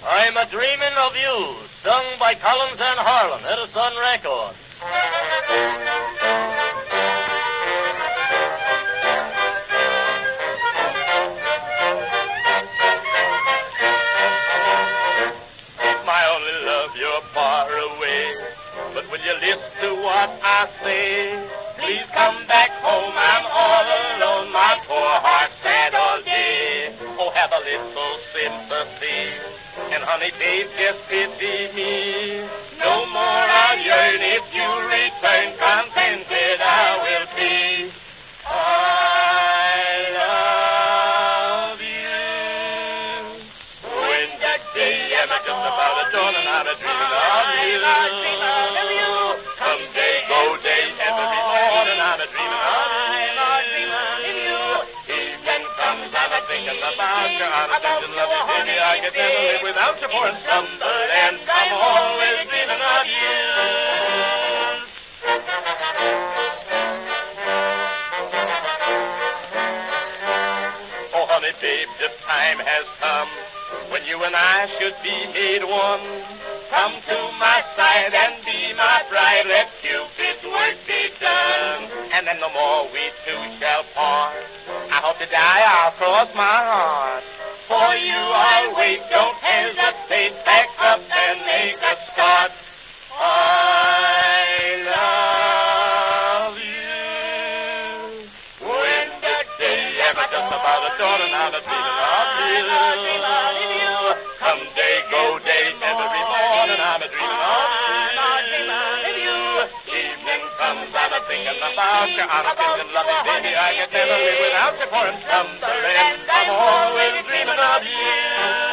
I'm a dreaming of you, sung by Collins and Harlan, Edison Records. My only love, you're far away, but will you listen to what I say? Please come back home, I'm all alone, my poor heart sad all day. Oh, have a little sympathy, and honey, babe, just pity me. No more I'll yearn if you return, contented I will be. I love you. When that day am I just about a dawn and I'm a dreaming of you. Come day, go day, every morning I'm a dreaming of you. Evening comes, I'm a thinking about you. I'm a thinking of you, baby. I can never live without you for a stumble, and I'm always dreaming of you. Oh, honey, babe, the time has come when you and I should be made one. Come to my side and be my bride. Let Cupid's work be done. And then no more we two shall part. I hope to die, I'll cross my heart. For you I'll wait, don't hesitate. Pack up and make a start. I love you. When that day am I just about a dawn and I'm a dreaming of you. Come day, go day, every morning I'm a dreaming of you. Evening comes, I'm a thinking about you. I'm a thinking, loving baby, I can never live without you for a stumble, and I'm always dreaming of you.